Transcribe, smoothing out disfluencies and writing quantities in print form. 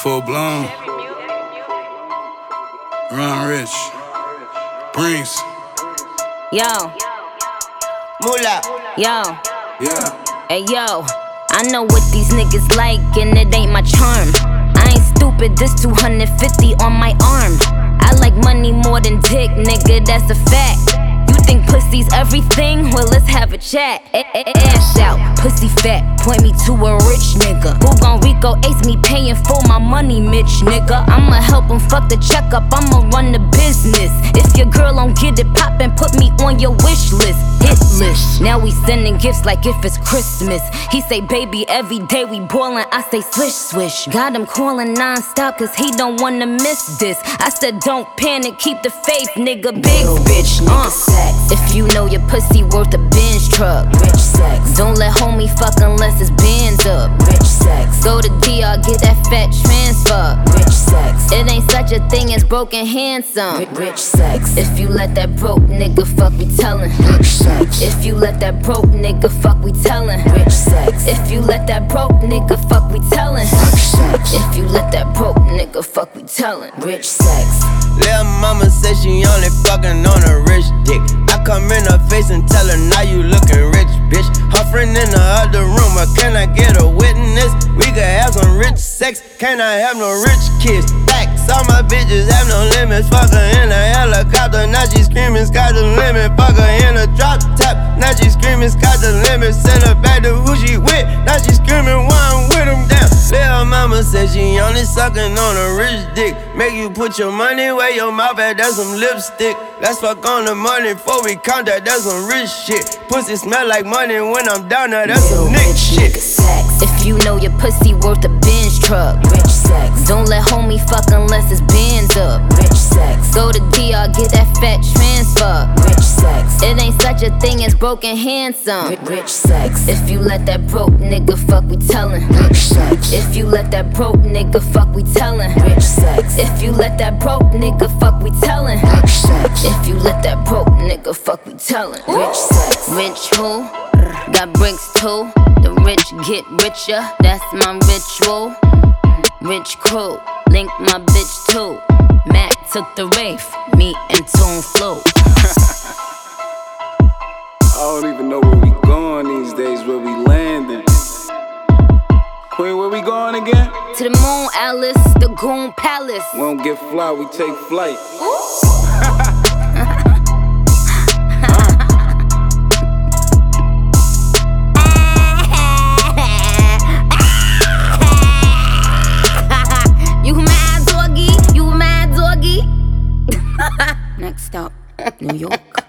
Full blown. Ron Rich. Brinks. Yo. Moolah. Yo. Yeah. Hey yo. I know what these niggas like and it ain't my charm. I ain't stupid, this 250 on my arm. I like money more than dick, nigga, that's a fact. You think pussy's everything? Well, let's have a chat. Ass out, pussy fat, point me to a rich nigga who gon' Rico ace me paying for my money, Mitch nigga. I'ma help him fuck the checkup, I'ma run the business. If your girl don't get it poppin', put me on your wish list. Hit list. Now we sending gifts like if it's Christmas. He say, baby, every day we ballin', I say swish swish. Got him calling non-stop cause he don't wanna miss this. I said don't panic, keep the faith, nigga, big bitch. If you know your pussy worth a Benz truck, rich sex. Don't let homie fuck unless it's bands up, rich sex. Go to DR, get that fat transfer, rich sex. It ain't such a thing as broken handsome, rich sex. If you let that broke nigga fuck, we tellin', rich sex. If you let that broke nigga fuck, we tellin', rich sex. If you let that broke nigga fuck, we tellin', rich sex. If you let that broke nigga fuck, we tellin', rich sex. Lil' mama said she only fucking on a rich dick. I come in her face and tell her, now you looking rich, bitch. Her friend in the other room, but can I get a witness? We could have some rich sex, can I have no rich kids? Facts, all my bitches have no limits. Fuck her in a helicopter, now she screaming, sky's the limit. Fuck her in a drop top, now she screaming, sky's the limit. Send her back to who she with, now she screaming, why I'm with him down. Lil' mama said she only sucking on a rich dick. Make you put your money where your mouth at, that's some lipstick. Let's fuck on the money before we count that, that's some rich shit. Pussy smell like money when I'm down there, that's some Nick shit. If you know your pussy worth a Benz truck, rich sex. Don't let homie fuck unless it's bands up, rich sex. Go to DR, get that fat transfer, rich sex. It ain't such a thing as broken handsome, rich sex. If you let that broke nigga fuck, we tellin', rich sex. If you let that broke nigga fuck, we tellin', rich sex. If you let that broke nigga fuck, we tellin', rich sex. If you let that broke nigga fuck, we tellin', rich sex. Rich who? Got bricks too. The rich get richer, that's my ritual. Rich crew, link my bitch too. Mac took the Wraith, me and Tune flew. I don't even know where we going these days, where we landing. Queen, where we going again? To the moon, Alice, the Goon Palace. We don't get fly, we take flight. You mad, doggy? You mad, doggy? Next up, New York.